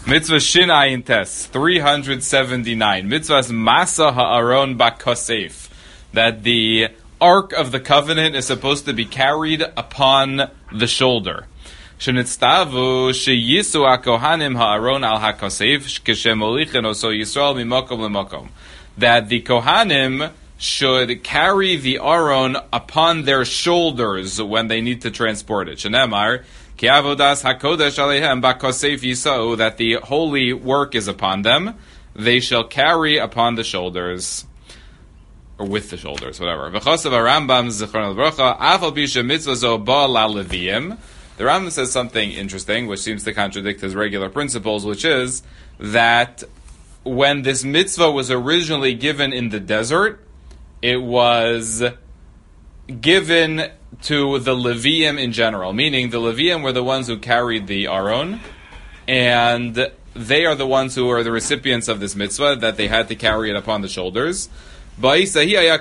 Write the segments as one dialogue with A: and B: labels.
A: Mitzvah Shin Ayin Tes 379. Mitzvah's Masa Ha'aron Bakosef, that the Ark of the Covenant is supposed to be carried upon the shoulder. Shenitztavu sheyisu hakohanim ha'aron al hakosef k'shemolichen oso Yisrael mimokom lemokom. That the Kohanim should carry the Aron upon their shoulders when they need to transport it. Shenemar ki avodas hakodesh alehem bakosef yisau, that the holy work is upon them, they shall carry upon the shoulders. Or with the shoulders, whatever. V'chosav Rambam zichron l'bracha afal pisha mitzvah zo ba la leviim. The Rambam says something interesting, which seems to contradict his regular principles, which is that when this mitzvah was originally given in the desert, it was given to the Leviim in general, meaning the Leviim were the ones who carried the Aron, and they are the ones who are the recipients of this mitzvah, that they had to carry it upon the shoulders. Because there were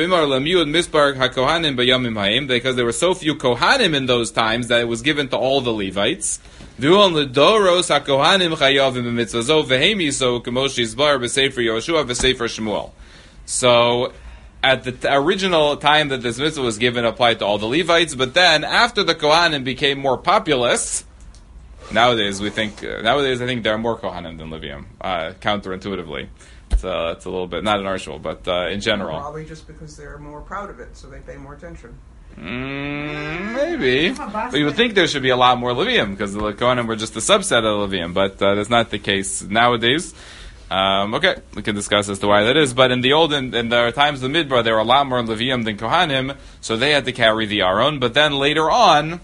A: so few Kohanim in those times that it was given to all the Levites. So, at the original time that this mitzvah was given, applied to all the Levites, but then, after the Kohanim became more populous, nowadays I think there are more Kohanim than Leviim, counterintuitively. It's a little bit, not in our shul, but in general.
B: Probably just because they're more proud of it, so they pay more attention.
A: Maybe. But you would think there should be a lot more Leviim, because the Kohanim were just a subset of the Leviim, but that's not the case nowadays. Okay, we can discuss as to why that is, but in the times of the Midbar, there were a lot more Leviim than Kohanim, so they had to carry the Aron, but then later on,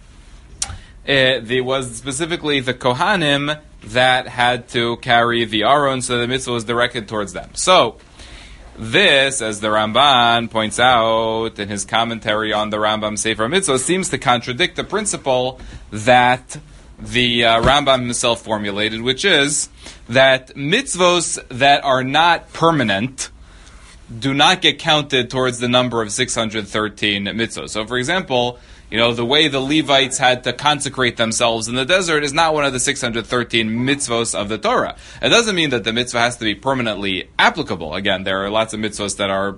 A: there was specifically the Kohanim that had to carry the Aron, so the mitzvah was directed towards them. So, this, as the Ramban points out in his commentary on the Rambam Sefer Mitzvah, seems to contradict the principle that the Rambam himself formulated, which is that mitzvos that are not permanent do not get counted towards the number of 613 mitzvos. So, for example, the way the Levites had to consecrate themselves in the desert is not one of the 613 mitzvos of the Torah. It doesn't mean that the mitzvah has to be permanently applicable. Again, there are lots of mitzvos that are,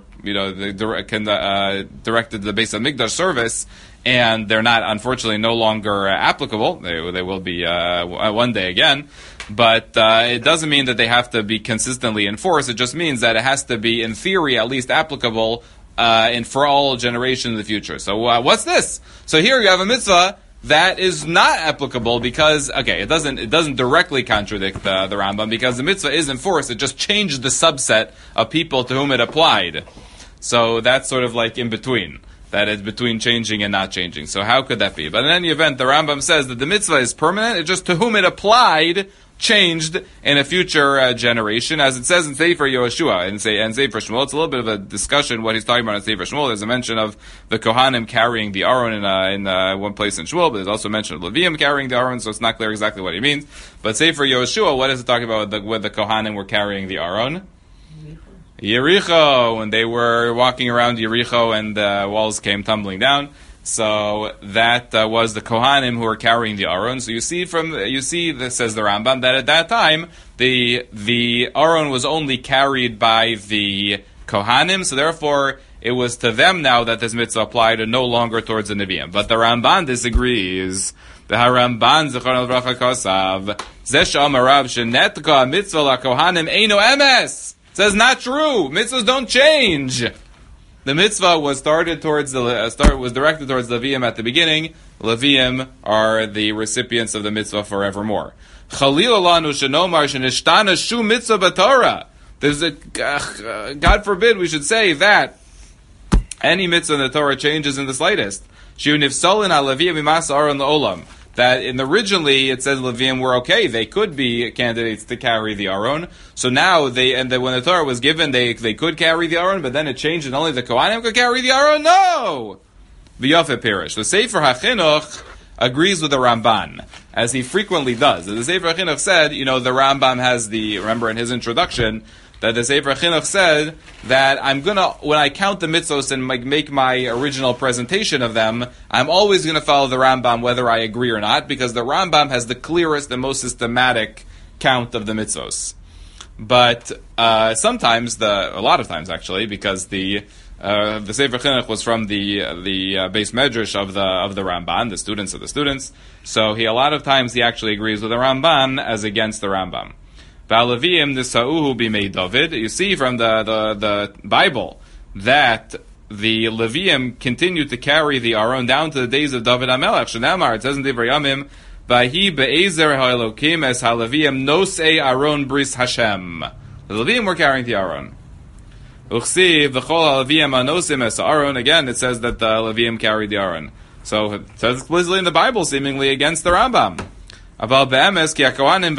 A: directed to the Beis Hamikdash service, and they're not, unfortunately, no longer applicable. They will be one day again. But it doesn't mean that they have to be consistently enforced. It just means that it has to be, in theory, at least applicable and for all generations in the future. So what's this? So here you have a mitzvah that is not applicable because, it doesn't directly contradict the Rambam, because the mitzvah is enforced. It just changed the subset of people to whom it applied. So that's sort of like in between. That is between changing and not changing. So how could that be? But in any event, the Rambam says that the mitzvah is permanent. It's just to whom it applied changed in a future generation, as it says in Sefer Yehoshua and Sefer Shmuel. It's a little bit of a discussion what he's talking about in Sefer Shmuel. There's a mention of the Kohanim carrying the Aron in one place in Shmuel, but there's also a mention of Leviim carrying the Aron, so it's not clear exactly what he means. But Sefer Yehoshua, what is it talking about with the Kohanim were carrying the Aron? Yericho, when they were walking around Yericho and the walls came tumbling down. So that was the Kohanim who were carrying the Aron. So you see, this says the Rambam, that at that time the Aron was only carried by the Kohanim. So therefore, it was to them now that this mitzvah applied, and no longer towards the Nevi'im. But the Ramban disagrees. The Haramban Zichron al-Bracha Kosav Zesh Amarav Shenetka Mitzvah La Kohanim Eino Emes says not true. Mitzvahs don't change. The mitzvah was directed towards the Leviim at the beginning. Leviim are the recipients of the mitzvah forevermore. Chalil alanu shenomar shenishtana shu mitzvah b'Torah. There's God forbid we should say that any mitzvah in the Torah changes in the slightest. Shu nifsolin al Leviim imas aron la'olam. That originally it says Leviim were okay; they could be candidates to carry the Aron. So now when the Torah was given, they could carry the Aron, but then it changed and only the Kohanim could carry the Aron. No, v'yafeh perish. The Sefer HaChinuch agrees with the Ramban, as he frequently does. The Sefer HaChinuch said, the Rambam has remember in his introduction, that the Sefer Chinuch said that when I count the mitzvos and make my original presentation of them, I'm always going to follow the Rambam whether I agree or not, because the Rambam has the clearest and most systematic count of the mitzvos. But sometimes, a lot of times actually, because the Sefer Chinuch was from the base medrash of the Ramban, the students of the students. So a lot of times he actually agrees with the Ramban as against the Rambam. Ba'aleviim nisa'uhu b'mei David. You see from the Bible that the Leviim continued to carry the Aron down to the days of David HaMelech. Shenamar, it says in Divrei Yamim, Vahi be'ezer ha'elokim es ha'leviim nosei Aron bris Hashem. The Leviim were carrying the Aron. Uchsiv v'chol ha'leviim anosim es Aron. Again, it says that the Leviim carried the Aron. So it says explicitly in the Bible, seemingly against the Rambam. Both the Kohanim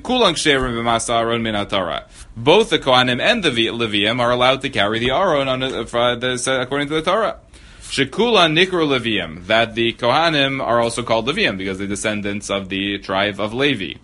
A: and the Leviim are allowed to carry the Aron according to the Torah. Shekula nikru Leviim, that the Kohanim are also called Leviim because they're descendants of the tribe of Levi.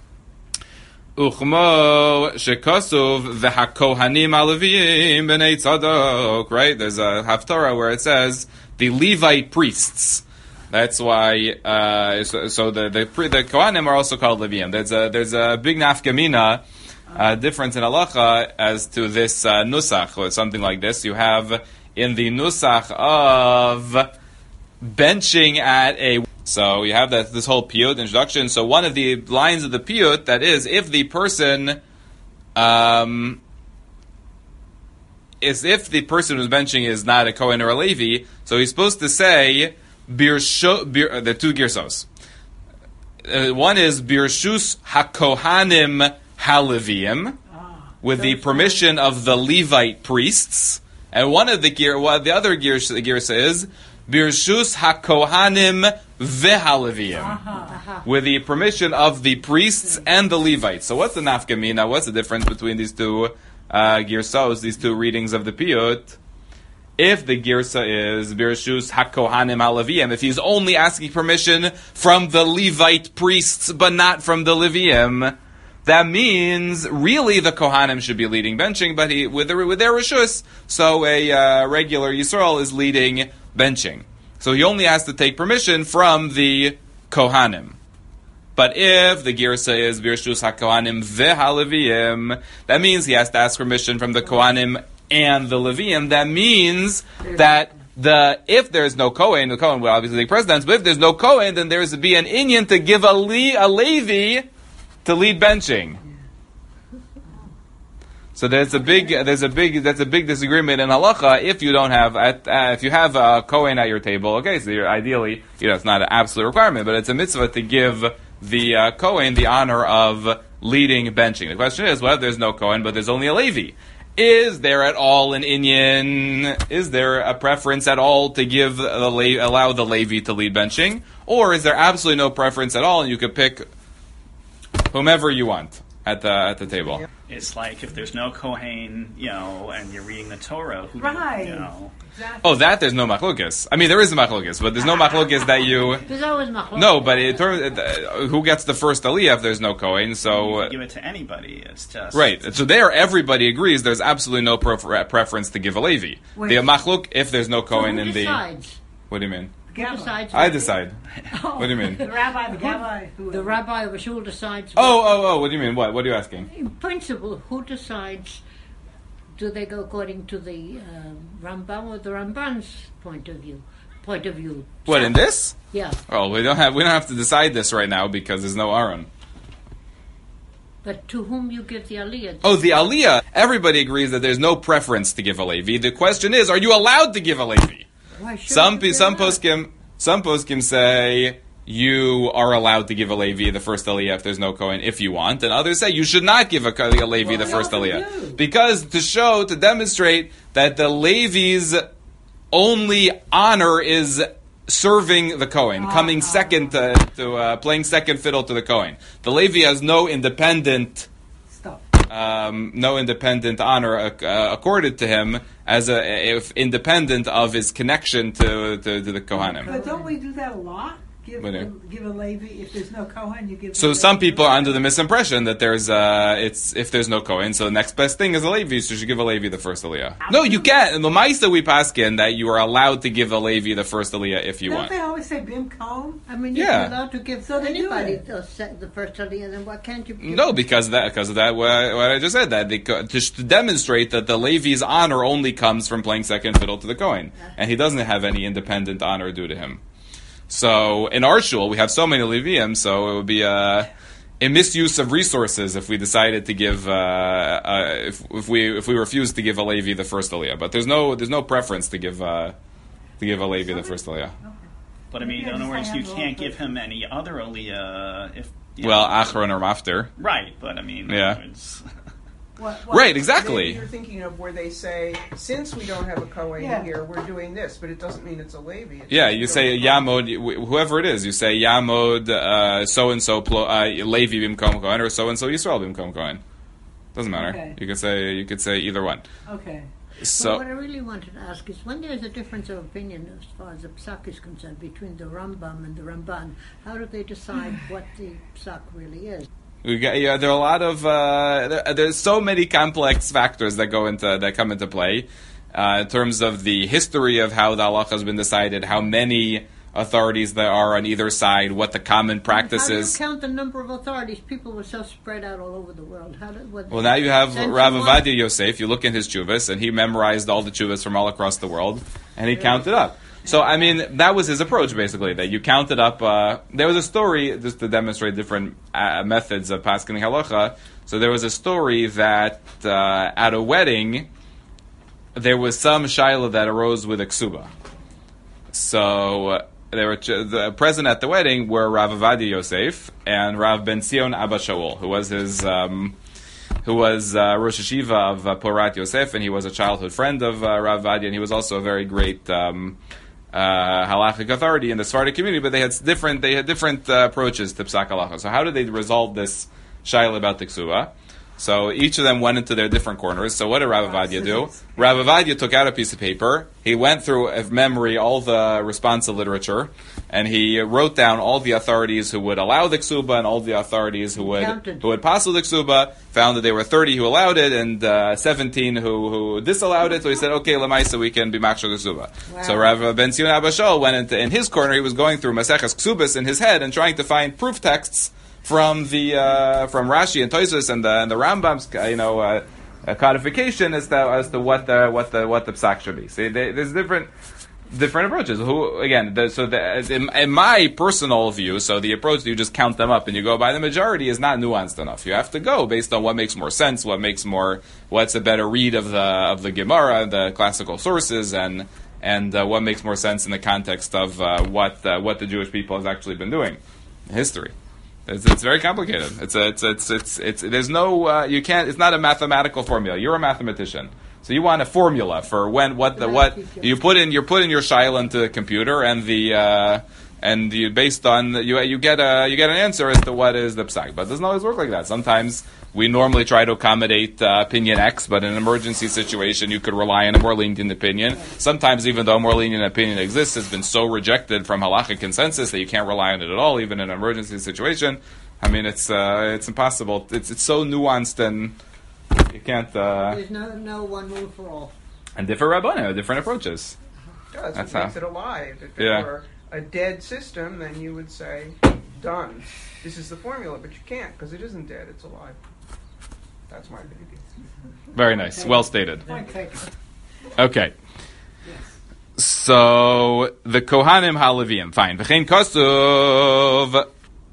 A: Uchmo shekasuv v'hakohanim ha'Leviim b'nei Tzadok. Right? There's a Haftarah where it says the Levite priests. That's why. So the Kohanim are also called Leviim. There's a big nafkamina difference in halacha as to this nusach or something like this. You have in the nusach of benching at a. So you have this whole piyut introduction. So one of the lines of the piyut, that is, if the person who's benching is not a Kohen or a Levi, so he's supposed to say there are two girsos. One is birshus hakohanim haleviim, with the permission of the Levite priests, and one of the other girsa is birshus hakohanim vehaleviim, with the permission of the priests and the Levites. So what's the nafkamina? What's the difference between these two girsos, these two readings of the piyut? If the girsa is birshus hakohanim haleviim, if he's only asking permission from the Levite priests but not from the Leviim, that means really the Kohanim should be leading benching, but with their reshus, so a regular Yisrael is leading benching. So he only has to take permission from the Kohanim. But if the girsa is birshus hakohanim vehaleviim, that means he has to ask permission from the Kohanim and the Leviim. That means that if there's no Kohen, the Kohen will obviously take precedence, but if there's no Kohen, then there's to be an inyan to give a Levi to lead benching. So that's a big disagreement in halacha. If you don't have, if you have a Kohen at your table, okay, so you're ideally, it's not an absolute requirement, but it's a mitzvah to give the Kohen the honor of leading benching. The question is, well, if there's no Kohen, but there's only a Levi, is there at all an inyan? Is there a preference at all to allow the Levi to lead benching, or is there absolutely no preference at all, and you could pick whomever you want at the table?
C: It's like if there's no Kohen, and you're reading the Torah,
B: Exactly.
A: Oh, that there's no machlokes. I mean, there is a machlokes, but there's no machlokes that you.
D: There's always machlokes.
A: No, but who gets the first aliyah if there's no Kohen? So
C: you give it to anybody. It's just
A: right. So there, everybody agrees. There's absolutely no preference to give a Levi. The machlok if there's no Kohen in the.
D: Decides?
A: What do you mean?
D: Who decides?
A: I decide.
D: Oh.
A: What do you mean?
B: The rabbi.
D: The rabbi of a shul decides.
A: Oh! What do you mean? What are you asking?
D: In principle, who decides? Do they go according to the Rambam or the Ramban's point of view?
A: What, in this?
D: Yeah.
A: Oh, we don't have to decide this right now because there's no Aaron.
D: But to whom you give the aliyah?
A: Oh, the aliyah. Everybody agrees that there's no preference to give a Levi. The question is, are you allowed to give a Levi?
D: Why should
A: Some poskim say you are allowed to give a Levi the first aliyah if there's no Kohen if you want, and others say you should not give a Levi the first aliyah because to demonstrate that the Levi's only honor is serving the Kohen, coming second to playing second fiddle to the Kohen. The Levi has no independent honor accorded to him if independent of his connection to the Kohanim.
E: But don't we do that a lot? give
A: But,
E: a Levi if there's no Kohen. You give.
A: So
E: the
A: some
E: Levi
A: people
E: a
A: are under the misimpression that there's if there's no Kohen, so the next best thing is a Levi, so you should give a Levi the first Aliyah. No, you can't. In the Maisa we paskin that you are allowed to give a Levi the first Aliyah if you
E: Don't
A: want.
E: they always say bimkom?
D: I mean,
A: Yeah.
D: you're allowed to give
E: So they do
D: anybody
E: it.
D: the first aliyah, then why can't you give
A: No, because of that what I just said, that to demonstrate that the Levi's honor only comes from playing second fiddle to the Kohen, and he doesn't have any independent honor due to him. So in our shul we have so many Leviim, so it would be a misuse of resources if we decided to give if we refused to give a Levi the first aliyah. But there's no preference to give a Levi the first aliyah.
C: But I mean, in other words, you can't give him any other aliyah if.
A: Well, Achron or Mafter.
C: Right, but I mean,
A: Yeah.
C: it's,
E: What?
A: Right,
B: Maybe
A: exactly.
B: you're thinking of where they say, since we don't have a Kohen
E: Yeah.
B: here, we're doing this, but it doesn't mean it's a Levi. It's
A: Yeah,
B: just
A: you
B: don't
A: say
B: have a
A: Yamod, whoever it is, you say Yamod so and so Levi bimkom Kohen or so and so Yisrael bimkom Kohen. Doesn't matter.
E: Okay.
A: You could say either one.
E: Okay.
D: But
A: So
D: what I really wanted to ask is when there's a difference of opinion as far as the psak is concerned between the Rambam and the Ramban, how do they decide what the psak really is?
A: there are a lot of there's so many complex factors that come into play in terms of the history of how the halacha has been decided, how many authorities there are on either side, what the common practice
D: How do you
A: is.
D: count the number of authorities? People were so spread out all over the world.
A: Well, now you have
D: Send
A: Rav
D: someone-
A: Avadia Yosef. You look in his chuvas, and he memorized all the chuvas from all across the world, and he counted up. So, I mean, that was his approach, basically, that you counted up. There was a story, just to demonstrate different methods of paskening halacha. So there was a story that at a wedding, there was some shaila that arose with a ksuba. So they were the present at the wedding were Rav Avadia Yosef and Rav Ben Zion Abba Shaul, who was his Rosh Hashiva of Porat Yosef, and he was a childhood friend of Rav Avadia, and he was also a very great halachic authority in the Sephardic community. But they had different approaches to psak halacha. So how did they resolve this shaila about the ksuba? So each of them went into their different corners. So what did Rav Avadia do? Rav Avadia took out a piece of paper. He went through of memory all the responsive literature, and he wrote down all the authorities who would allow the ksuba and all the authorities who would passel the ksuba. Found that there were 30 who allowed it and 17 who disallowed it. So he said, "Okay, lemaisa, we can be makshor the ksuba."
D: Wow.
A: So Rav Ben Zion Abba Shaul went in his corner. He was going through Maseches Ksubas in his head and trying to find proof texts from from Rashi and Tosfos and the Rambam's codification as to what the psak should be. See, there's different approaches. In my personal view, so the approach that you just count them up and you go by the majority is not nuanced enough. You have to go based on what makes more sense, what's a better read of the Gemara, the classical sources, and what makes more sense in the context of what the Jewish people has actually been doing in history. It's very complicated. There's no you can't. It's not a mathematical formula. You're a mathematician, so you want a formula for you put in. You're putting your shaila into the computer, and you based on you get an answer as to what is the psak. But it doesn't always work like that. Sometimes we normally try to accommodate opinion X, but in an emergency situation, you could rely on a more lenient opinion. Sometimes, even though a more lenient opinion exists, it's been so rejected from halachic consensus that you can't rely on it at all, even in an emergency situation. I mean, it's impossible. It's so nuanced, and you can't.
D: There's no one rule for all.
A: And different rabbanim have different approaches.
B: That's what makes it alive. If it were a dead system, then you would say, done. This is the formula, but you can't because it isn't dead, it's alive. That's my opinion.
A: Very nice. Well stated.
E: Point taken.
A: Okay. So, the Kohanim HaLeviim. Fine. V'chein Kosov.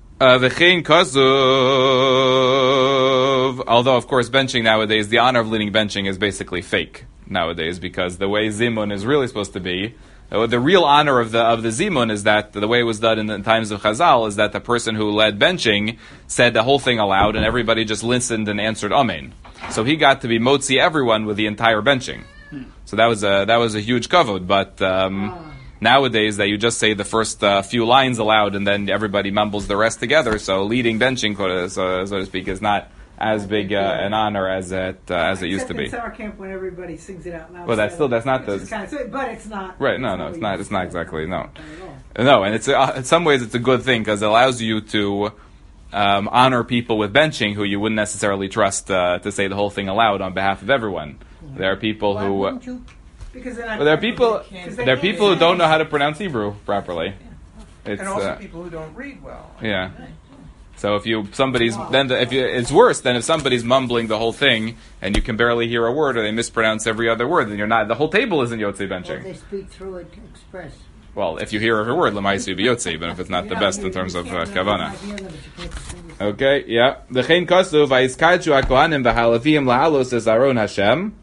A: Although, of course, benching nowadays, the honor of leading benching is basically fake nowadays because the way Zimun is really supposed to be, the real honor of the Zimun is that the way it was done in the times of Chazal is that the person who led benching said the whole thing aloud and everybody just listened and answered Amen. So he got to be motzi everyone with the entire benching. So that was a huge kavod. But nowadays that you just say the first few lines aloud and then everybody mumbles the rest together. So leading benching, so to speak, is not as big an honor as it used to be.
E: Except in summer camp when everybody sings it out loud.
A: Well, that's not the.
E: But it's not.
A: Right? No, it's not. It's not exactly no. No, and it's in some ways it's a good thing because it allows you to honor people with benching who you wouldn't necessarily trust to say the whole thing aloud on behalf of everyone. There are people
D: Why
A: who.
D: wouldn't you?
E: Because they're not
A: There are
E: careful,
A: people.
E: they can't-
A: There are people who don't know how to pronounce Hebrew properly. It's,
B: And also people who don't read well.
A: yeah. So if it's worse than if somebody's mumbling the whole thing and you can barely hear a word or they mispronounce every other word, then the whole table isn't Yotzei
D: Or
A: benching.
D: they speak through it express.
A: Well, if you hear every word, Lamaisu be Yotzei, even if it's not the best in terms of kavana. Okay, yeah. V'chein kasu v'yiskadchu hakohanim v'halavim lahalos es Aron Hashem.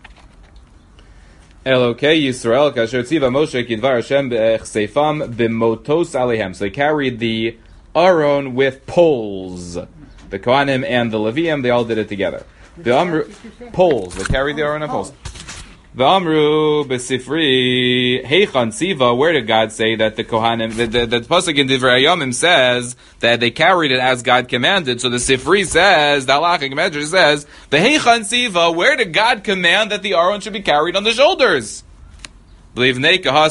A: Elokei Yisrael kasher tziva Moshe kidvar Hashem b'chseifam b'motos alehem. So they carried the Aron with poles. The Kohanim and the Levium, they all did it together. The poles. They carried the Aron on poles. The Amru b'sifri heichan tziva. Where did God say that the Kohanim? The pasuk in Divrei Hayomim says that they carried it as God commanded. So the Sifri says, the Halachic Medrash says, the heichan tziva. Where did God command that the Aron should be carried on the shoulders? That's exactly the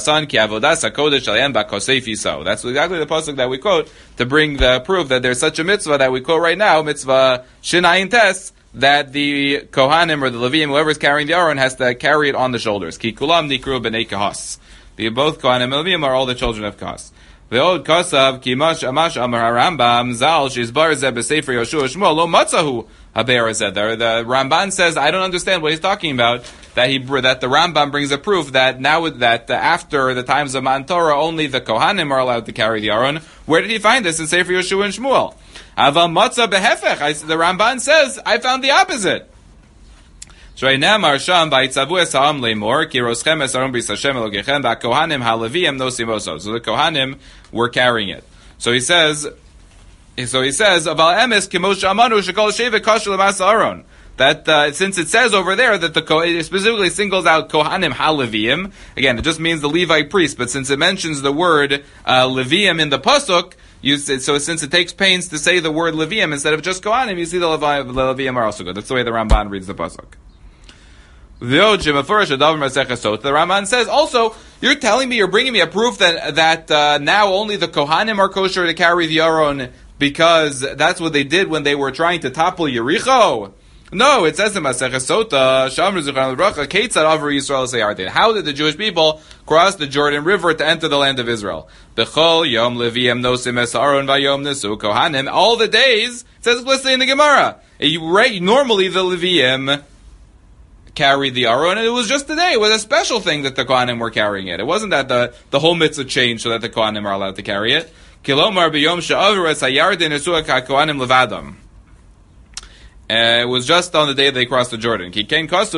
A: pasuk that we quote to bring the proof that there's such a mitzvah that we quote right now, mitzvah Shinayin Tes, that the Kohanim or the Leviim, whoever's carrying the Aron, has to carry it on the shoulders. Ki kulam nikru b'nei Kahas. Both Kohanim and Leviim are all the children of Kahas. Ve'od kasav ki mash amash amar harambam zal shizbar zeh b'sefer Yoshua Shmuel lo matzahu haber said there. The Ramban says, I don't understand what he's talking about. That the Rambam brings a proof that now that after the times of Matan Torah only the Kohanim are allowed to carry the Aron. Where did he find this in Sefer Yoshua and Shmuel? Aval matzah behefech. The Ramban says I found the opposite. So the Kohanim were carrying it. So he says, Aval emes k'moshe amanu shekol shevet kasher l'mas Aron. That since it says over there that it specifically singles out Kohanim HaLeviim, again, it just means the Levite priest, but since it mentions the word Leviim in the Pasuk, so since it takes pains to say the word Leviim instead of just Kohanim, you see the Leviim are also good. That's the way the Ramban reads the Pasuk. The Ramban says, also, you're telling me, you're bringing me a proof that now only the Kohanim are kosher to carry the Aron because that's what they did when they were trying to topple Yericho. No, it says in Masechah Sota, Shamru Zuchan L'Bracha, Keitzad Avru Yisrael Seyartin. How did the Jewish people cross the Jordan River to enter the land of Israel? Bechol Yom Leviim Nosim Es Aron Vayom Nesu Kohanim. All the days, it says explicitly in the Gemara. Normally the Leviim carried the Aron, and it was just today. It was a special thing that the Kohanim were carrying it. It wasn't that the whole mitzvah changed so that the Kohanim are allowed to carry it. Kilomar B'Yom She'avru Es HaYarden Nesu HaKohanim Levadam. It was just on the day they crossed the Jordan. Since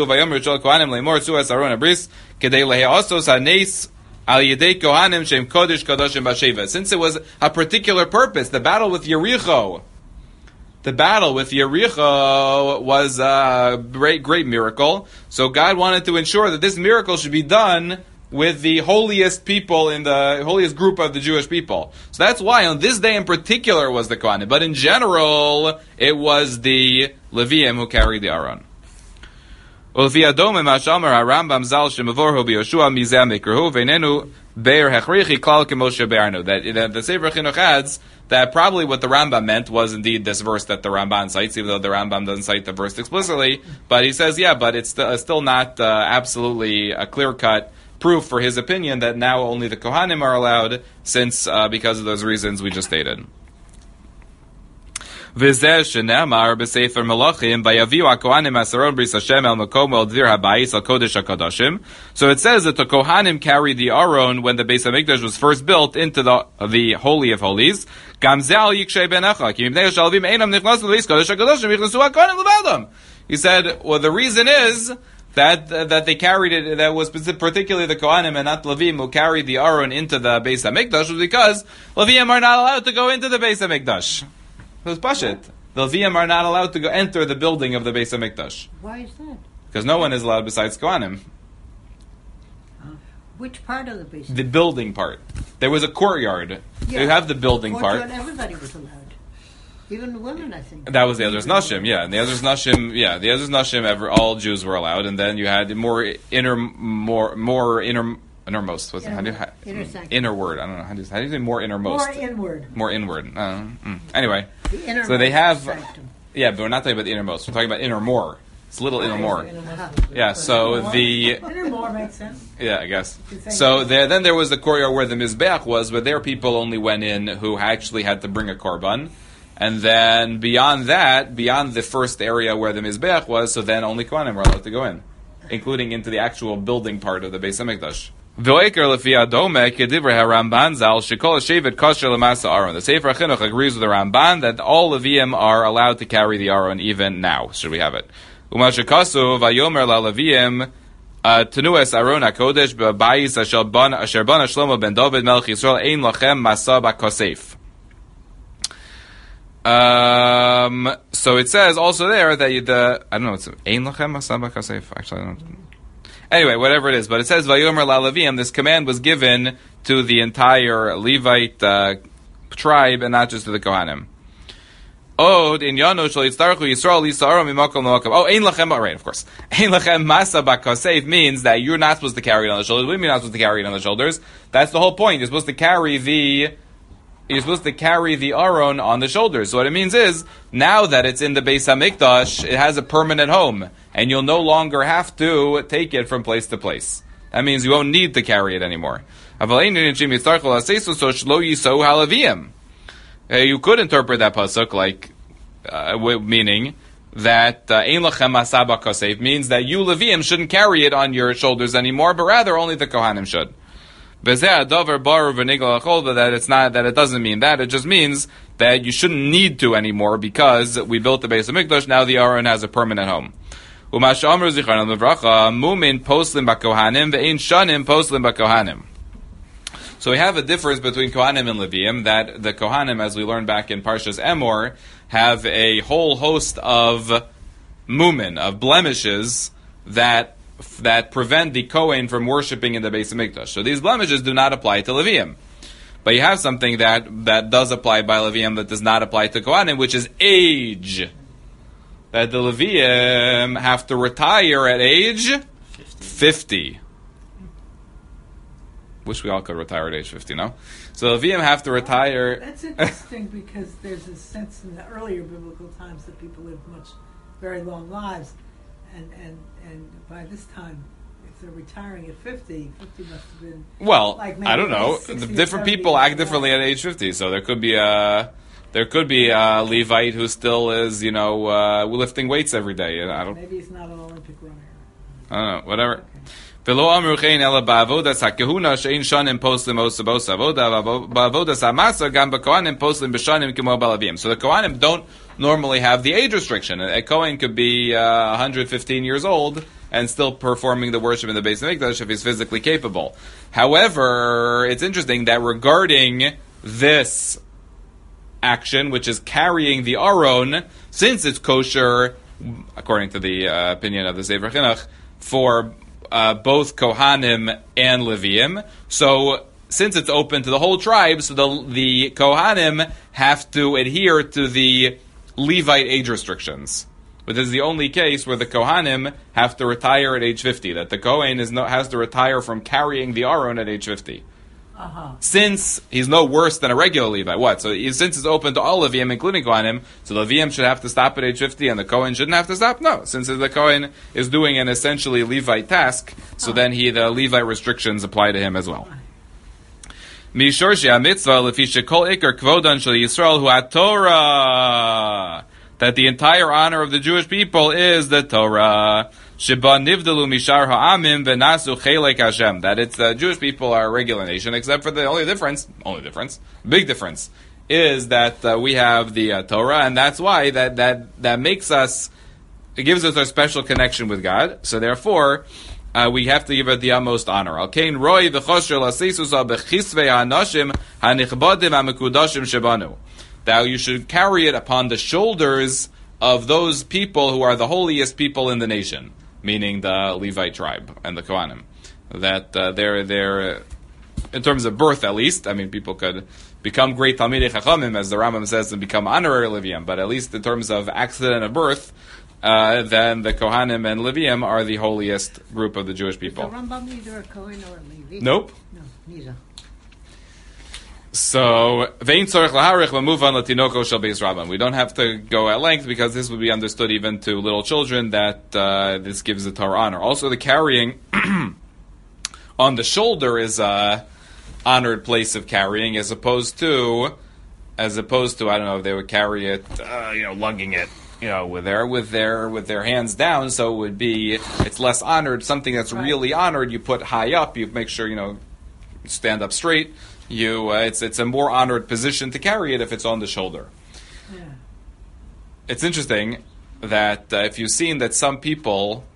A: it was a particular purpose, the battle with Yericho. The battle with Yericho was a great miracle. So God wanted to ensure that this miracle should be done with the holiest people in the holiest group of the Jewish people. So that's why on this day in particular was the Kohanim. But in general, it was the Leviim who carried the Aron. That the Sefer Chinuch adds that probably what the Rambam meant was indeed this verse that the Ramban cites, even though the Rambam doesn't cite the verse explicitly. But he says, but it's still not absolutely a clear-cut proof for his opinion that now only the Kohanim are allowed, since because of those reasons we just stated. So it says that the Kohanim carried the Aron when the Beis HaMikdash was first built into the Holy of Holies. He said, well, the reason is that they carried it, that was particularly the Kohanim and not Levim who carried the Aron into the Beis HaMikdash, was because Levim are not allowed to go into the Beis HaMikdash. It was Pashit. The Levim are not allowed to enter the building of the Beis HaMikdash.
D: Why is that?
A: Because no one is allowed besides Kohanim.
D: Which part of the Beis HaMikdash?
A: The building part. There was a courtyard. Yeah. You have the building part.
D: Everybody was allowed. Even the women, I think.
A: That was the Ezra's Nashim, yeah. And the Ezra's Nashim, all Jews were allowed. And then you had more Innermost. What's
D: Inner
A: it?
D: intersection.
A: Inner word. I don't know. How do you say more innermost?
E: More inward.
A: More inward. Anyway.
D: The innermost
A: So they have...
D: sanctum.
A: Yeah, but we're not talking about the innermost. We're talking about inner more. It's little inner more.
E: Uh-huh.
A: Yeah, so the...
E: Inner more makes sense.
A: Yeah, I guess.
E: You say
A: So
E: yes.
A: then there was the courtyard where the Mizbeach was, but there people only went in who actually had to bring a korban. And then beyond that, beyond the first area where the Mizbeach was, so then only Kohanim were allowed to go in, including into the actual building part of the Beis HaMikdash. V'oiker lefi adome kedivrei haRamban zal shekol hashevet kosher lemasa Aaron. The Sefer HaChinuch agrees with the Ramban that all Leviim are allowed to carry the Aaron even now. Should we have it? Umashikasu vayomer la Leviim tenues Aaron hakodesh b'bayis asher bana Shlomo ben David melech Yisrael ein lachem masa b'kosef. So it says also there that I don't know, it's ein lachem masa b'kosef. Actually, I don't know. Anyway, whatever it is, but it says Vayomer la Leviim. This command was given to the entire Levite tribe and not just to the Kohanim. Od in Yano shel yitztarchu Yisrael lisarom mimakom lamakom. Oh, ein lachem, right, of course. Ein lachem masa b'kosef means that you're not supposed to carry it on the shoulders. What do you mean you're not supposed to carry it on the shoulders? That's the whole point. You're supposed to carry the Aron on the shoulders. So what it means is, now that it's in the Beis HaMikdash, it has a permanent home, and you'll no longer have to take it from place to place. That means you won't need to carry it anymore. You could interpret that pasuk like, meaning that Ein lachem masa b'kosef means that you Leviim shouldn't carry it on your shoulders anymore, but rather only the Kohanim should. But that it's not, that it doesn't mean that. It just means that you shouldn't need to anymore because we built the Beis HaMikdash. Now the Aron has a permanent home. So we have a difference between Kohanim and Leviim, that the Kohanim, as we learned back in Parshas Emor, have a whole host of mumin, of blemishes, that prevent the Kohen from worshiping in the Beis HaMikdash. So these blemishes do not apply to Leviim. But you have something that does apply by Leviim that does not apply to Kohanim, which is age. That the Leviim have to retire at age 50. Wish we all could retire at age 50, no? So Leviim have to retire...
E: That's interesting because there's a sense in the earlier biblical times that people lived very long lives. And by this time, if they're retiring at 50 must have been...
A: Well,
E: like
A: I don't know.
E: 60,
A: Different
E: 70,
A: people act differently at age 50, so there could be a Levite who still is, lifting weights every day.
E: Maybe he's not an Olympic runner.
A: I don't know, whatever. So the Kohanim don't normally have the age restriction. A Kohen could be 115 years old and still performing the worship in the Beis HaMikdash if he's physically capable. However, it's interesting that regarding this action, which is carrying the Aron, since it's kosher, according to the opinion of the Sefer Chinuch, for both Kohanim and Leviim. So, since it's open to the whole tribe, so the Kohanim have to adhere to the Levite age restrictions. But this is the only case where the Kohanim have to retire at age 50. That the Kohen has to retire from carrying the Aron at age 50. Since he's no worse than a regular Levite. What? So since it's open to all Leviim, including Kohanim, so Leviim should have to stop at age 50 and the Kohen shouldn't have to stop? No. Since the Kohen is doing an essentially Levite task, so then the Levite restrictions apply to him as well. That the entire honor of the Jewish people is the Torah. That it's the Jewish people are a regular nation, except for the big difference, is that we have the Torah, and that's why that makes us, it gives us our special connection with God. So therefore, we have to give it the utmost honor. Now you should carry it upon the shoulders of those people who are the holiest people in the nation, meaning the Levite tribe and the Kohanim. That they're in terms of birth at least. I mean, people could become great Talmidei Chachamim, as the Rambam says, and become honorary Leviim. But at least in terms of accident of birth, then the Kohanim and Leviim are the holiest group of the Jewish people.
D: Is the Rambam either a Kohen or a Levi?
A: Nope.
D: No, neither.
A: So, vein tzorich laharich l'muvan latinoko shel beis rabban. We don't have to go at length because this would be understood even to little children that this gives the Torah honor. Also, the carrying on the shoulder is a honored place of carrying, as opposed to I don't know if they would carry it, lugging it, with their hands down. So it would be it's less honored. Something that's really honored, you put high up. You make sure stand up straight. It's a more honored position to carry it if it's on the shoulder. Yeah. It's interesting that if you've seen that some people,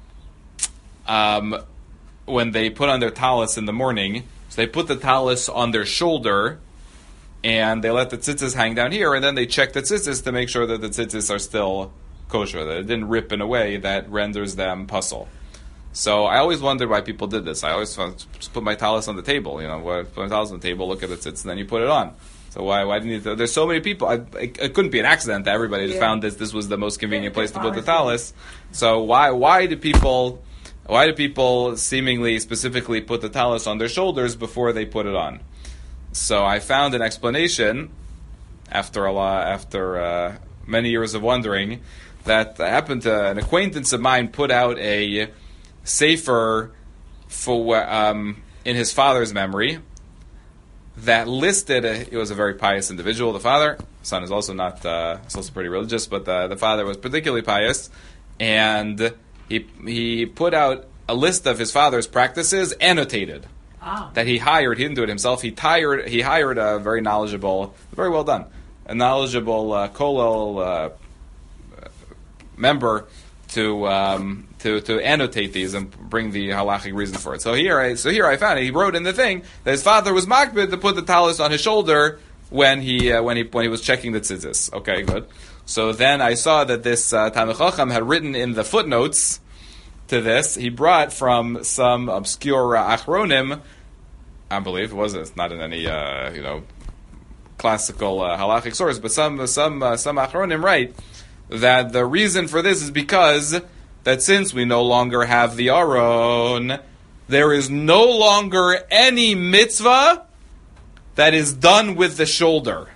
A: when they put on their talis in the morning, so they put the talis on their shoulder, and they let the tzitzis hang down here, and then they check the tzitzis to make sure that the tzitzis are still kosher, that it didn't rip in a way that renders them puzzle. So I always wondered why people did this. I always just put my talis on the table. Put my talis on the table, look at the tzitz, and then you put it on. So why didn't you? There's so many people. It couldn't be an accident that everybody just found this was the most convenient place to put the talis. So why do people seemingly specifically put the talis on their shoulders before they put it on? So I found an explanation after many years of wondering that happened to an acquaintance of mine put out a sefer for in his father's memory that listed it was a very pious individual. The father, son is also not is also pretty religious, but the father was particularly pious, and he put out a list of his father's practices annotated. That he hired. He didn't do it himself. He hired a very knowledgeable, very well done, a knowledgeable kollel member to annotate these and bring the halachic reason for it. So here I found it. He wrote in the thing that his father was makbid to put the talis on his shoulder when he was checking the tzitzis. Okay, good. So then I saw that this Talmid Chacham had written in the footnotes to this. He brought from some obscure achronim. I believe it's not in any classical halachic source, but some achronim write that the reason for this is because that since we no longer have the Aron, there is no longer any mitzvah that is done with the shoulder.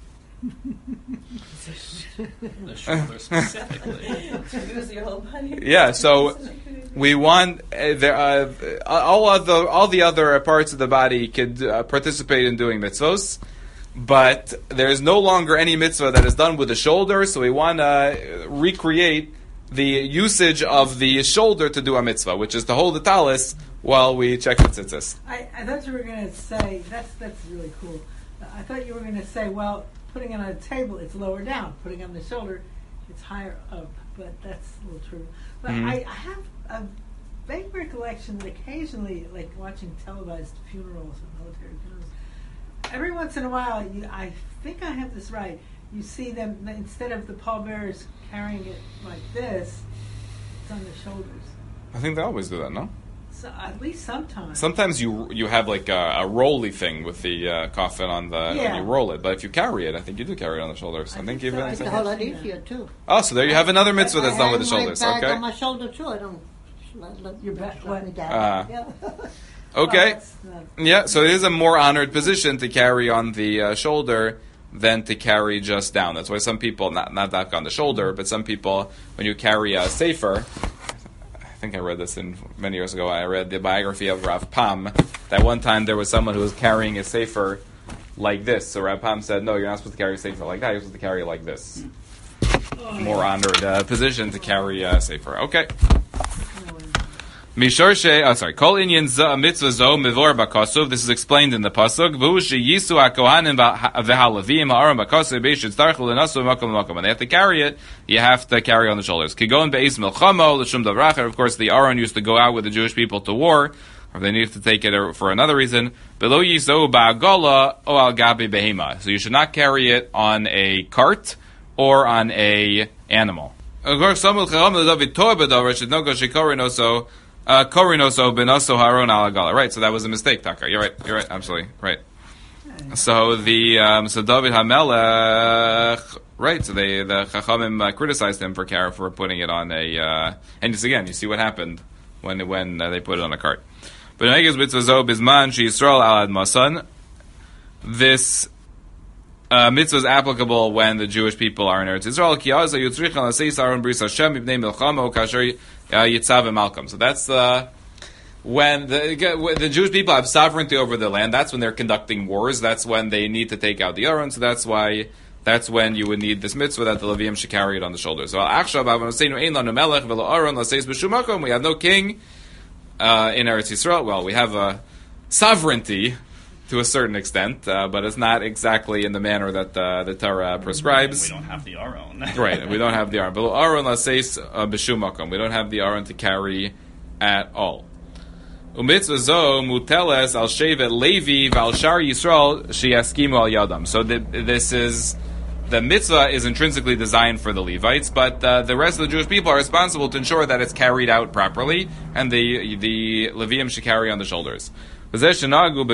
C: The shoulder specifically.
A: Yeah, so we want all the other parts of the body could participate in doing mitzvos, but there is no longer any mitzvah that is done with the shoulder. So we want to recreate the usage of the shoulder to do a mitzvah, which is to hold the talis while we check the tzitzis.
E: I thought you were going to say that's really cool. I thought you were going to say, well, putting it on a table, it's lower down. Putting it on the shoulder, it's higher up. But that's a little true. But I have a vague recollection that occasionally, like watching televised funerals and military funerals, every once in a while, I think I have this right, you see them, instead of the pallbearers carrying it like this, it's on the shoulders.
A: I think they always do that, no?
E: So at least sometimes.
A: Sometimes you have like a rolly thing with the coffin on the and you roll it, but if you carry it, I think you do carry it on the shoulders. I think even
D: it's a whole lot easier too.
A: Oh, so there you have another mitzvah that's done with the shoulders.
D: I have my bag
A: Okay.
D: on my shoulder too. I don't let
E: Your back
D: let me down.
E: Yeah.
A: Okay.
E: Well,
A: Yeah, so it is a more honored position to carry on the shoulder than to carry just down. That's why some people, not that on the shoulder, but some people, when you carry a sefer, I think I read this many years ago, I read the biography of Rav Pam, that one time there was someone who was carrying a sefer like this. So Rav Pam said, no, you're not supposed to carry a sefer like that, you're supposed to carry it like this. More honored position to carry a sefer. Okay. Kol inyan mitzvah zo mivor b'kasuv. This is explained in the pasuk. V'hu sheyisu hakohanim v'halavim ha'aron b'kasuv b'yishud tzarchu l'nasu makom l'makom. When they have to carry it, you have to carry on the shoulders. Kigon be'ez milchamo l'shum davracher. Of course, the Aron used to go out with the Jewish people to war, or if they needed to take it for another reason. Below yisu ba'agola o al gabi behema. So you should not carry it on a cart or on a animal. Of course, some l'charam l'david tor b'davar should not go shikorin also. Korinoso benoso haron alagala. Right, so that was a mistake, Taka. You're right, absolutely right. So the so David HaMelech Right, so the Chachamim criticized him for putting it on a, and just again, you see what happened when they put it on a cart. But this mitzvah is applicable when the Jewish people are in Eretz Yisrael. So that's when the Jewish people have sovereignty over the land. That's when they're conducting wars. That's when they need to take out the Aron. So that's when you would need this mitzvah that the Levium should carry it on the shoulders. So we have no king in Eretz Yisrael. Well, we have a sovereignty to a certain extent, but it's not exactly in the manner that the Torah prescribes.
C: We don't have the Aron.
A: Right, we don't have the Aron. But Aron laseis b'shum makom. We don't have the Aron to carry at all. Umitzvah zo muteles al shevet Levi v'al shar Yisrael sheyaskimu al yadam. So this is the mitzvah is intrinsically designed for the Levites, but the rest of the Jewish people are responsible to ensure that it's carried out properly, and the Levium should carry on the shoulders. What? Sefer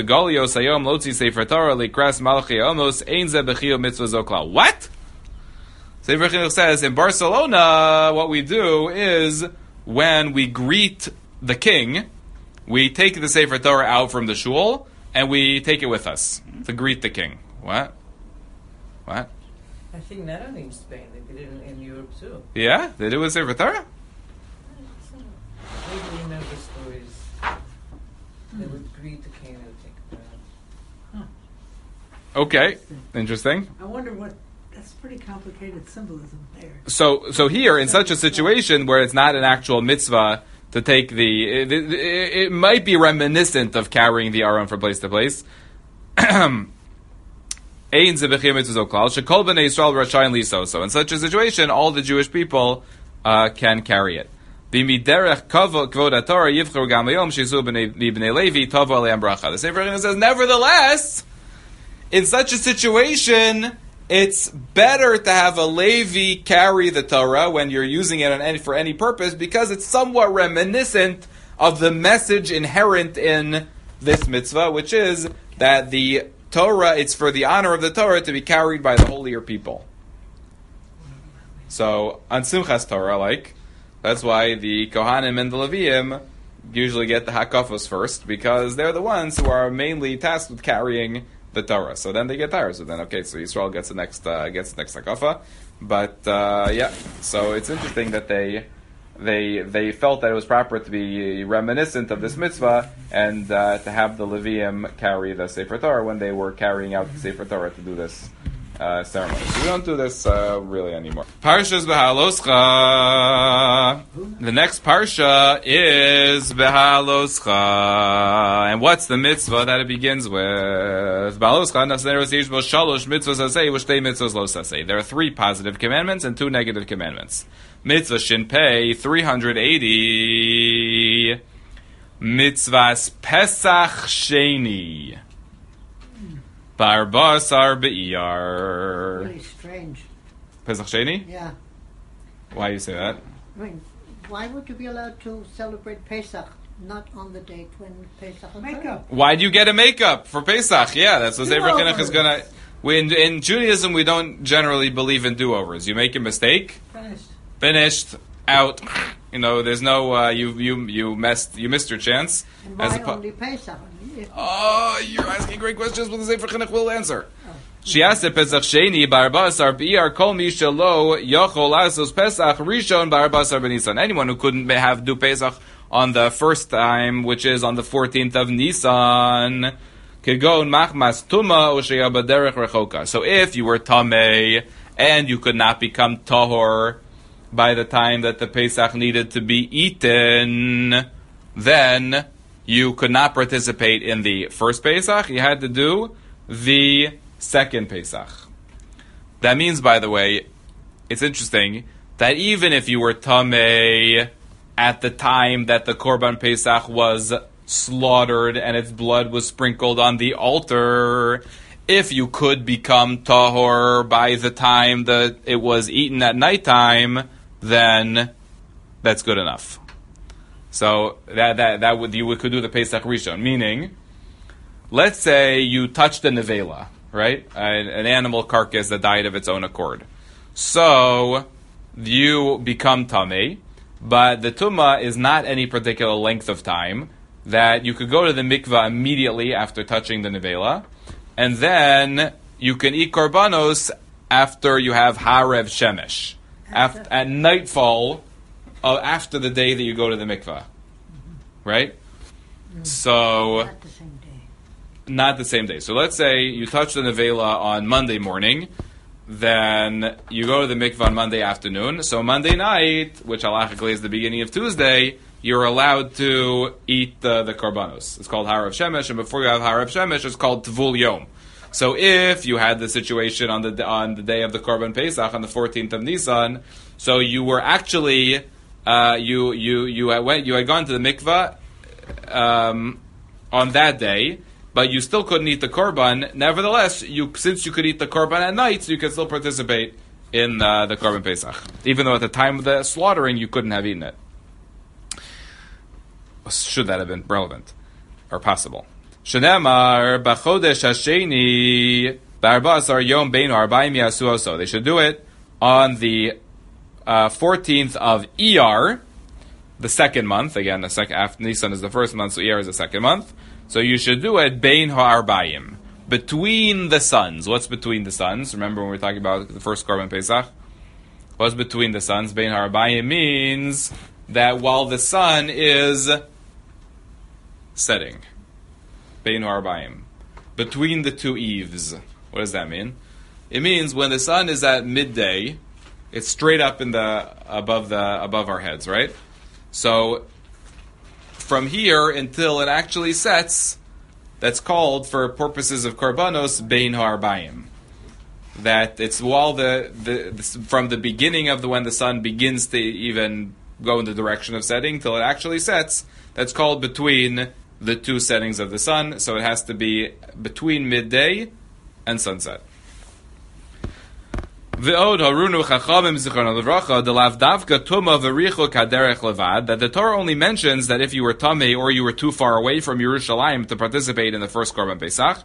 A: Chinuch says in Barcelona, what we do is when we greet the king, we take the Sefer Torah out from the shul and we take it with us to greet the king. What?
F: I think not only in Spain, they did it in Europe too.
A: Yeah, they did it with Sefer Torah.
F: Maybe you know the stories. They would greet the king and they would take it out.
A: Okay, interesting.
E: I wonder that's pretty complicated symbolism there.
A: So here, in such a situation where it's not an actual mitzvah to take it might be reminiscent of carrying the Aron from place to place. So in such a situation, all the Jewish people can carry it. The Sefer Chinuch says, nevertheless, in such a situation, it's better to have a Levi carry the Torah when you're using it for any purpose, because it's somewhat reminiscent of the message inherent in this mitzvah, which is that the Torah, it's for the honor of the Torah to be carried by the holier people. So, on Simchas Torah, that's why the Kohanim and the Leviim usually get the Hakafos first, because they're the ones who are mainly tasked with carrying the Torah. So then they get tired. So then, so Yisrael gets the next Hakafa. But, so it's interesting that they felt that it was proper to be reminiscent of this mitzvah and to have the Levium carry the Sefer Torah when they were carrying out the Sefer Torah to do this ceremony. So we don't do this really anymore. Parshas Behaloscha. The next parsha is Behaloscha. And what's the mitzvah that it begins with? There are 3 positive commandments and 2 negative commandments. Mitzvah Shinpei 380. Mitzvahs Pesach Sheni. Barbasar Be'iyar.
D: Really strange.
A: Pesach Sheni?
D: Yeah.
A: Why do you say that?
D: I mean, why would you be allowed to celebrate Pesach not on the date when Pesach is?
E: Makeup.
A: Why do you get a makeup for Pesach? Yeah, that's what Sefer Chinuch is gonna. In Judaism, we don't generally believe in do-overs. You make a mistake, finished, out. There's no you missed your chance.
D: And why only Pesach?
A: Oh, you're asking great questions, but the Sefer Chinuch will answer. She asked Pesach Sheni Barbasar B'iyar Kol Mi Shelo Yochol Asos Pesach Rishon Barbasar B'Nisan. Anyone who couldn't do Pesach on the first time, which is on the 14th of Nisan, could go and machmas tuma o sheya b'derech rechoka. So if you were tamei and you could not become tahor by the time that the Pesach needed to be eaten, then you could not participate in the first Pesach. You had to do the second Pesach. That means, by the way, it's interesting that even if you were tamei at the time that the Korban Pesach was slaughtered and its blood was sprinkled on the altar, if you could become tahor by the time that it was eaten at nighttime, then that's good enough. So that would you could do the Pesach Rishon. Meaning, let's say you touched a nevela, right? An animal carcass that died of its own accord. so you become tamei, but the tumah is not any particular length of time, that you could go to the mikvah immediately after touching the nevela, and then you can eat korbanos after you have harev shemesh, at nightfall, after the day that you go to the mikvah. Right? So,
D: Not the same day.
A: not the same day. So let's say you touch the nevela on Monday morning, then you go to the mikvah on Monday afternoon. So Monday night, which halachically is the beginning of Tuesday, you're allowed to eat the korbanos. It's called Harav Shemesh, and before you have Harav Shemesh, it's called Tvul Yom. So if you had the situation on the day of the Korban Pesach, on the 14th of Nisan, so you were actually you had gone to the mikvah on that day, but you still couldn't eat the korban. Nevertheless, since you could eat the korban at night, so you could still participate in the Korban Pesach, even though at the time of the slaughtering you couldn't have eaten it. Should that have been relevant or possible? Shenemar b'chodesh hasheni b'arba'asar yom beinu arba'im yasu oso. They should do it on the 14th of Iyar, the second month. Again, after Nisan is the first month, so Iyar is the second month. So you should do it bein ha'arbayim, between the suns. What's between the suns? Remember when we were talking about the first Korban Pesach? What's between the suns? Bein ha'arbayim means that while the sun is setting. Bein ha'arbayim. Between the two eves. What does that mean? It means when the sun is at midday, it's straight up above our heads, right? So from here until it actually sets, that's called, for purposes of korbanos, bein ha'arbayim. That it's while from the beginning of when the sun begins to even go in the direction of setting till it actually sets, that's called between the two settings of the sun. So it has to be between midday and sunset. That the Torah only mentions that if you were tamei or you were too far away from Yerushalayim to participate in the first Korban Pesach,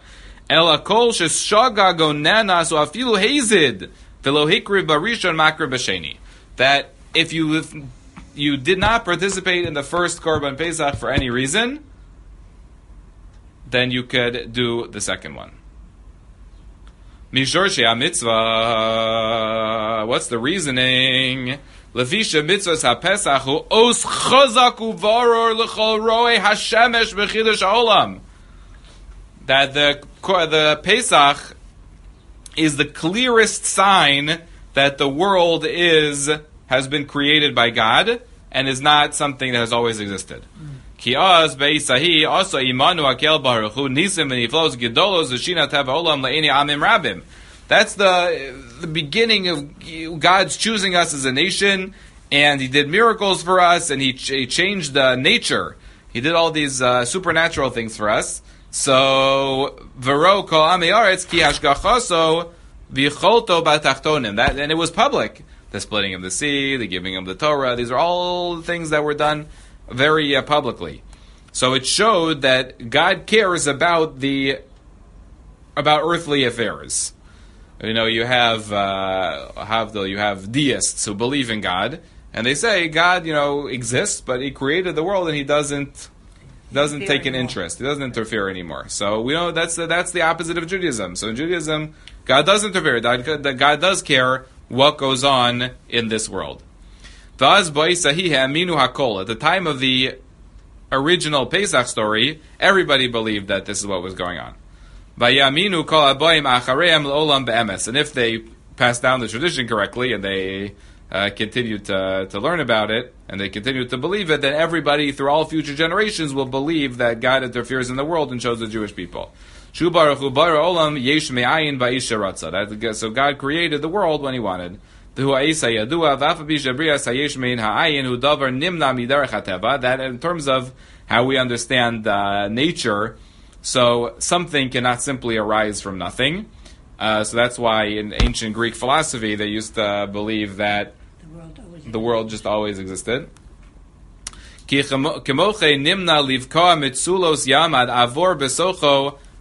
A: that if you did not participate in the first Korban Pesach for any reason, then you could do the second one. Mishorshei mitzvah. What's the reasoning? Lefisha mitzvahs haPesach hu os chazak uvaror l'chol roei hashemesh b'chidush ha'olam. That the Pesach is the clearest sign that the world has been created by God and is not something that has always existed. Ki az beisahi also imanu hakel baruch hu nisim v'niflos gedolos v'shina teva olam le'eni amim rabim. That's the beginning of God's choosing us as a nation, and He did miracles for us, and He changed nature. He did all these supernatural things for us. So v'ro kol amei aretz ki hashgachaso v'cholto b'tachtonim. That, and it was public. The splitting of the sea, the giving of the Torah. These are all things that were done very publicly. So it showed that God cares about earthly affairs. You know, you have deists who believe in God, and they say God, exists, but He created the world, and He doesn't take an interest. He doesn't interfere anymore. So we know that's the opposite of Judaism. So in Judaism, God does interfere. God does care what goes on in this world. At the time of the original Pesach story, everybody believed that this is what was going on. And if they passed down the tradition correctly, and they continued to learn about it, and they continued to believe it, then everybody through all future generations will believe that God interferes in the world and chose the Jewish people. So God created the world when He wanted. That in terms of how we understand nature, so something cannot simply arise from nothing. So that's why in ancient Greek philosophy they used to believe that the world just always existed.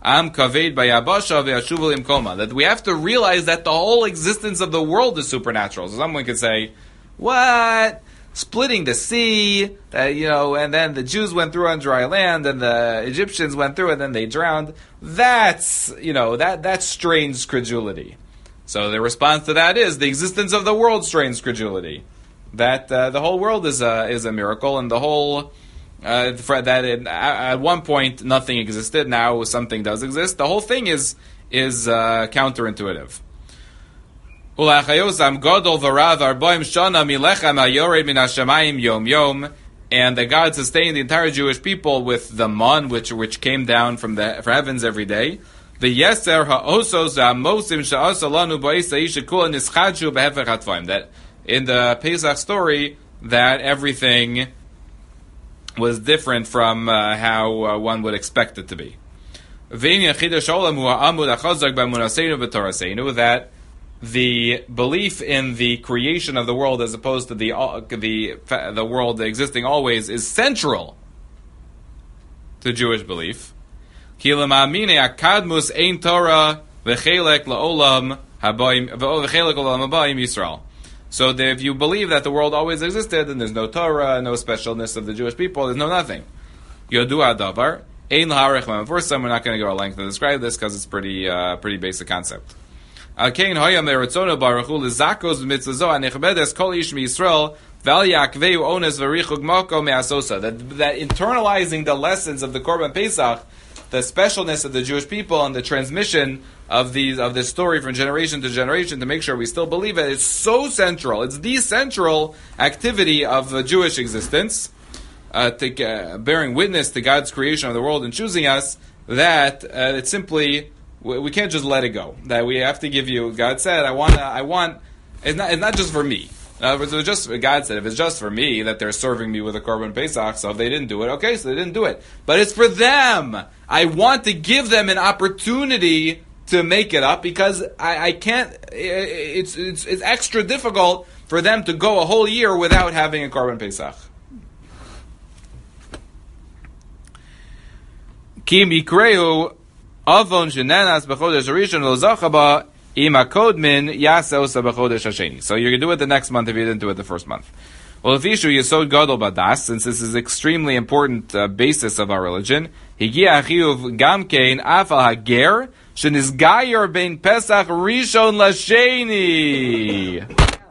A: Am kaved bayabasha ve'ashuvu limkoma. That we have to realize that the whole existence of the world is supernatural. So someone could say, what? Splitting the sea, and then the Jews went through on dry land, and the Egyptians went through, and then they drowned. That's, that strains credulity. So the response to that is the existence of the world strains credulity. That the whole world is a miracle, and the whole at one point nothing existed, now something does exist. The whole thing is counterintuitive. And the God sustained the entire Jewish people with the man which came down from the heavens every day. The yeser ha'osos ha'mosim she'asa lanu ba'isa yishakul nischadju behefech hatvaim. That in the Pesach story, that everything was different from how one would expect it to be. That the belief in the creation of the world as opposed to the world existing always is central to Jewish belief. So that if you believe that the world always existed, then there's no Torah, no specialness of the Jewish people, there's no nothing. Yodu Adavar, Ein L'Harech Mem. First time, we're not going to go a length to describe this because it's pretty basic concept. That in internalizing the lessons of the Korban Pesach, the specialness of the Jewish people and the transmission of this story from generation to generation to make sure we still believe it is so central. It's the central activity of Jewish existence, bearing witness to God's creation of the world and choosing us, that it's simply, we can't just let it go. That we have to give you, God said, I want, it's not just for me. God said, if it's just for me that they're serving me with a Korban Pesach, so if they didn't do it, okay, so they didn't do it. But it's for them. I want to give them an opportunity to make it up because I can't. It's extra difficult for them to go a whole year without having a Korban Pesach. Ki mikreu avon shenanas b'chodesh harishon lo zacha ba. So you're going to do it the next month if you didn't do it the first month. Well, if Yishu Yesod Gadol Badas, since this is extremely important basis of our religion, Higia Achiyuv Gamkein Afal Hager Shenizgayer Bein Pesach Rishon Lasheni.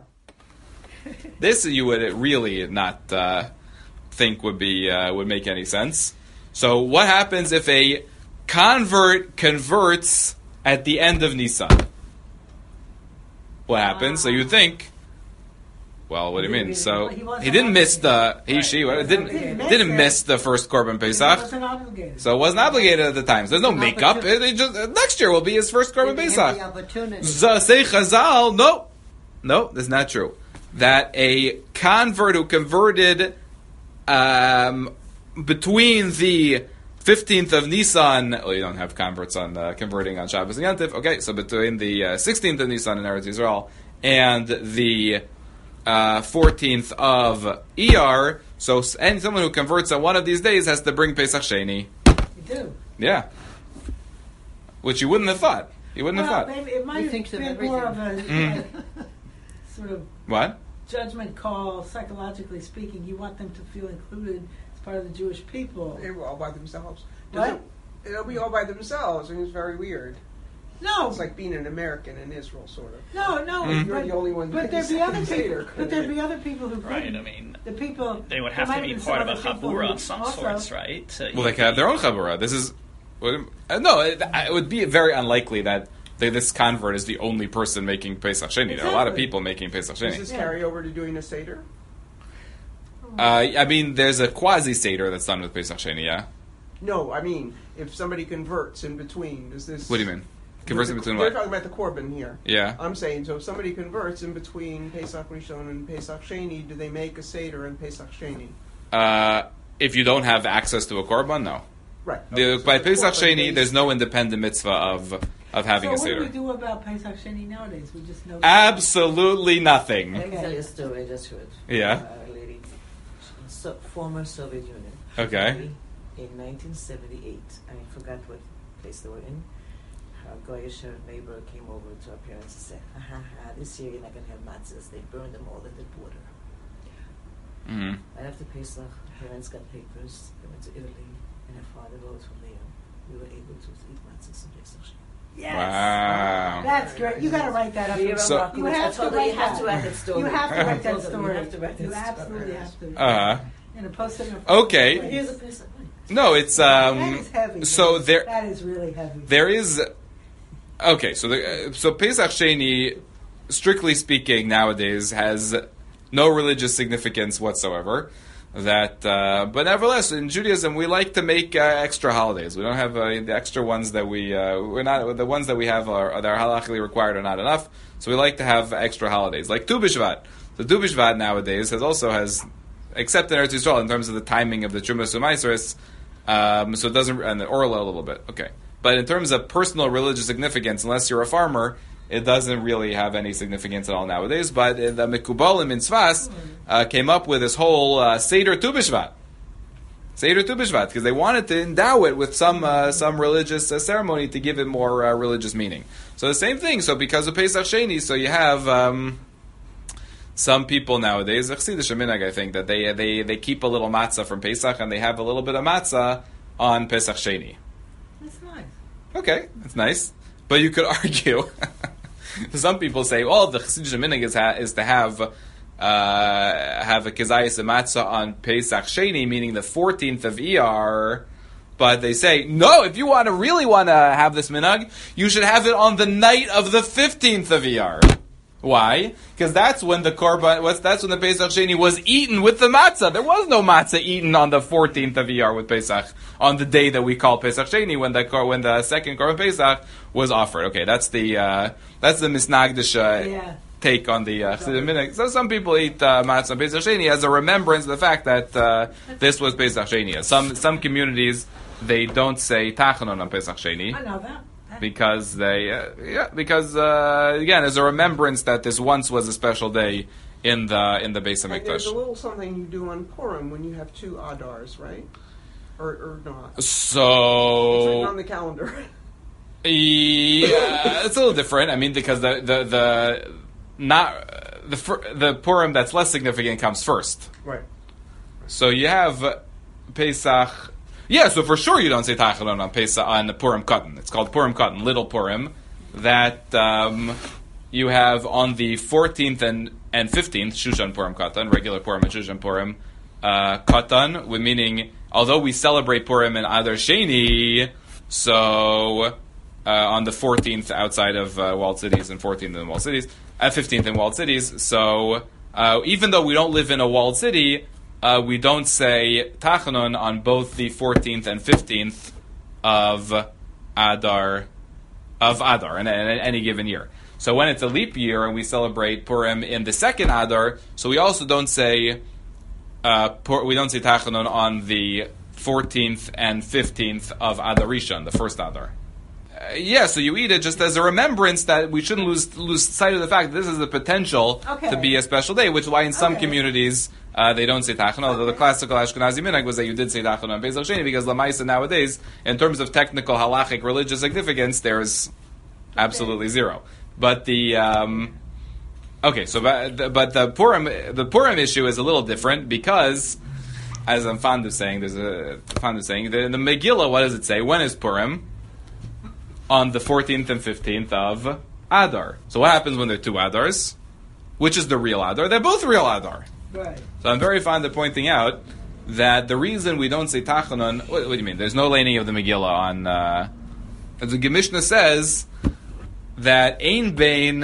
A: This you would really not think would make any sense. So what happens if a convert converts at the end of Nisan? What happens? So you think, well, what do you mean? So he didn't miss didn't miss the first Korban Pesach. So it wasn't obligated at the time. So there's no makeup. Next year will be his first Korban Pesach. Say Chazal, no, that's not true. That a convert who converted between the 15th of Nisan, well, you don't have converts on converting on Shabbos and Yantif. Okay, so between the 16th of Nisan in Eretz Yisrael and the 14th of Iyar, so someone who converts on one of these days has to bring Pesach Sheni.
E: You do?
A: Yeah. Which you wouldn't have thought. You wouldn't have thought.
E: Maybe it might have been more of a sort of
A: what?
E: Judgment call, psychologically speaking. You want them to feel included part of the Jewish people.
B: They were all by themselves.
E: What?
B: It'll be all by themselves, and it's very weird.
E: No.
B: It's like being an American in Israel, sort of.
E: No.
B: You're the only one.
E: But there'd be other people. But there'd be other people who couldn't.
C: Right. I mean,
E: the people.
C: They would have to be part of a chabura of some sorts, right?
A: Well, they could have their own chabura. This is it would be very unlikely that this convert is the only person making Pesach Sheni. Exactly. There are a lot of people making Pesach Sheni.
B: Does this carry over to doing a Seder?
A: I mean, there's a quasi Seder that's done with Pesach Sheni, yeah?
B: No, I mean, if somebody converts in between, does this...
A: What do you mean? Converts in between
B: what?
A: what?
B: They're talking about the Korban here.
A: Yeah.
B: I'm saying, so if somebody converts in between Pesach Rishon and Pesach Sheni, do they make a Seder in Pesach Sheni?
A: If you don't have access to a Korban, no.
B: Right.
A: By Pesach Sheni, there's no independent mitzvah of having a Seder.
E: So what do we do about Pesach Sheni nowadays? We just know...
A: Absolutely nothing.
F: Let me tell you a story I just heard.
A: Yeah.
F: Former Soviet Union.
A: Okay.
F: In 1978, I forgot what
G: place they were in. Her Goyish neighbor came over to her parents and said, "Ha ha ha! This year you're not going to have matzahs. They burned them all in the border."
A: Mm-hmm.
G: Right after Pesach, her parents got papers. They went to Italy, and her father wrote from there. We were able to eat matzahs in Pesach.
E: Yes.
A: Wow.
E: That's great. You got to write that up.
A: So-
E: You have to write
G: that story.
E: You have to write that
G: You
E: story.
G: have to write that
E: You
G: story.
E: absolutely have to.
A: Uh-huh.
E: And post it in a
A: Okay.
E: place.
G: Here's a Pesach.
A: No, it's
E: That is heavy.
A: so
E: man.
A: there-
E: That is really heavy.
A: there is okay. So Pesach Sheni, strictly speaking, nowadays has no religious significance whatsoever. That, but nevertheless, in Judaism, we like to make extra holidays. We don't have the extra ones that we're not the ones that we have that are halachically required are not enough. So we like to have extra holidays like Tu B'Shvat. So Tu B'Shvat nowadays has except in Eretz Yisrael in terms of the timing of the Trumas U'Maasros, so it doesn't, and the Orla a little bit, okay. But in terms of personal religious significance, unless you're a farmer, it doesn't really have any significance at all nowadays. But the Mekubalim in Tzfas came up with this whole Seder Tu B'Shvat. Seder Tu B'Shvat, because they wanted to endow it with some religious ceremony to give it more religious meaning. So the same thing, so because of Pesach Sheni, so you have some people nowadays, Chassidus Minhag, I think, that they keep a little matzah from Pesach and they have a little bit of matzah on Pesach Sheni.
E: That's nice.
A: Okay, that's nice. But you could argue, some people say, well, the Chassidus Minhag is to have a Kezayis Matzah on Pesach Sheni, meaning the 14th of Iyar. But they say, no, if you really want to have this minhag, you should have it on the night of the 15th of Iyar. Why? Because that's when the korban, that's when the Pesach Sheni was eaten with the matzah. There was no matzah eaten on the 14th of Iyar with Pesach, on the day that we call Pesach Sheni, when the second korban Pesach was offered. Okay, that's the Misnagdish take on the Chassidim minhag. So some people eat matzah on Pesach Sheni as a remembrance of the fact that this was Pesach Sheni. Some communities, they don't say Tachanon on Pesach Sheni.
E: I know that.
A: Because again, as a remembrance that this once was a special day in the Beis
B: And there's a
A: Hamikdash.
B: little something you do on Purim when you have two Adars, right? Or not? It's
A: So
B: written on the calendar.
A: yeah, it's a little different. I mean, because the Purim that's less significant comes first.
B: Right.
A: So you have Pesach. Yeah, so for sure you don't say Tachanon on Pesach on Purim Katan. It's called Purim Katan, Little Purim. That you have on the 14th and 15th Shushan Purim Katan, regular Purim and Shushan Purim Katan, with meaning although we celebrate Purim in Adar Sheni, so on the 14th outside of walled cities and 14th in walled cities, 15th in walled cities. So even though we don't live in a walled city, we don't say Tachanon on both the 14th and 15th of Adar in any given year. So when it's a leap year and we celebrate Purim in the second Adar, so we also don't say Tachanon on the 14th and 15th of Adar Rishon, the first Adar. So you eat it just as a remembrance that we shouldn't lose sight of the fact that this is the potential to be a special day, which is why in some communities they don't say Tachanon, although the classical Ashkenazi minhag was that you did say Tachanon on Pesach Sheni, because Lamaisa nowadays, in terms of technical halachic religious significance, there's absolutely zero. But the but the Purim issue is a little different because, as I'm fond of saying, the Megillah, what does it say? When is Purim? On the 14th and 15th of Adar. So what happens when there are two Adars? Which is the real Adar? They're both real Adar.
E: Right.
A: So I'm very fond of pointing out that the reason we don't say Tachanon, what do you mean? There's no laning of the Megillah on, as the Gemishna says, that Ein Bein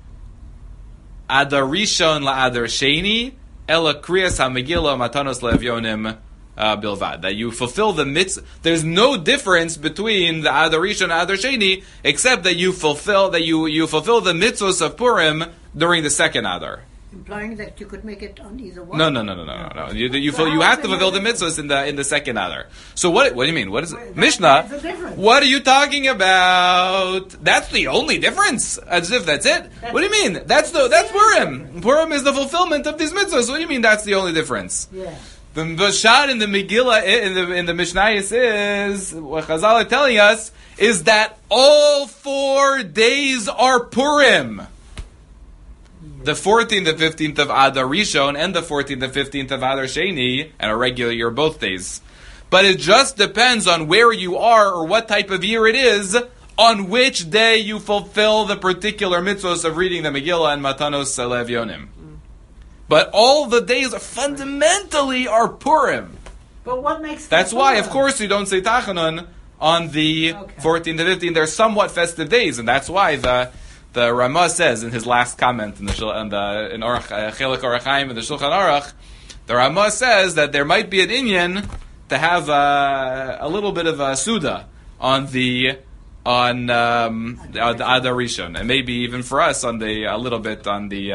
A: Adar Rishon LaAdar Sheni Ela Kriyas HaMegillah Matanos LeEvyonim Bilvad, that you fulfill the mitzvah. There's no difference between the Adar Rishon and Adar Sheni, except that you fulfill the mitzvahs of Purim during the second Adar.
D: Implying that you could make it on either one.
A: No. You have to fulfill the mitzvahs in the second Adar. So what do you mean? What is it? Mishnah? What are you talking about? That's the only difference. As if that's it. What do you mean? That's Purim. Purim is the fulfillment of these mitzvahs. What do you mean? That's the only difference.
E: Yeah.
A: The Bashad in the Megillah in the Mishnayos is what Chazal are telling us is that all 4 days are Purim. The 14th and 15th of Adar Rishon and the 14th and 15th of Adar Sheni, and a regular year both days. But it just depends on where you are or what type of year it is, on which day you fulfill the particular mitzvahs of reading the Megillah and Matanos Lev Yonim. But all the days fundamentally are Purim.
E: But what makes
A: That's why,
E: Purim?
A: of course, you don't say Tachanun on the 14th and 15th. They're somewhat festive days, and that's why the Ramah says in his last comment in Chelik Orach Chaim in the Shulchan Aruch, the Ramah says that there might be an inyan to have a little bit of a Suda on the Adar Rishon, and maybe even for us a little bit on the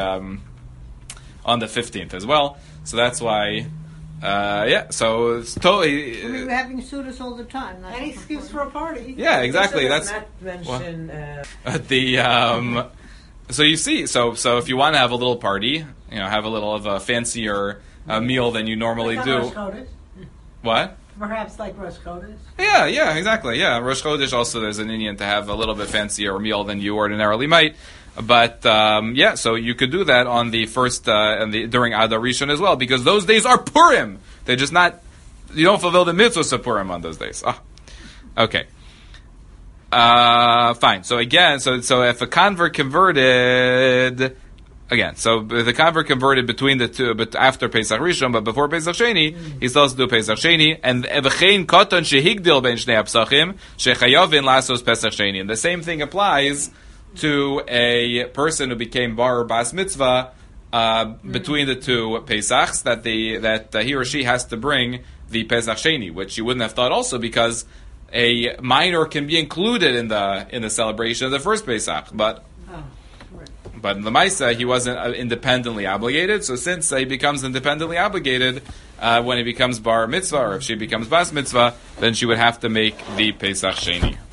A: 15th as well. So that's why. So it's totally.
D: We're having sudas all the time. That's
E: Any excuse for a party.
A: Yeah, exactly.
G: Does
A: That's
G: not mention.
A: So you see, so if you want to have a little party, have a little of a fancier meal than you normally
E: Like
A: do.
E: Rosh Chodesh.
A: What?
E: Perhaps like Rosh Chodesh.
A: Yeah, exactly. Yeah, Rosh Chodesh also there's an Indian to have a little bit fancier meal than you ordinarily might. But so you could do that on the first during Adar Rishon as well, because those days are Purim. They're just not. You don't fulfill the mitzvahs of Purim on those days. Okay. Fine. So again, so if a convert converted. Again, so the convert converted between the two, but after Pesach Rishon, but before Pesach Sheni, he still has to do Pesach Sheni. And v'chein koton shehigdil ben shnei apsachim shechayovin lasos Pesach Sheni. And the same thing applies to a person who became bar or bas mitzvah between the two Pesachs, that he or she has to bring the Pesach Sheni, which you wouldn't have thought also because a minor can be included in the celebration of the first Pesach, but in the Maisa, he wasn't independently obligated. So since he becomes independently obligated, when he becomes bar mitzvah, or if she becomes bas mitzvah, then she would have to make the Pesach Sheni.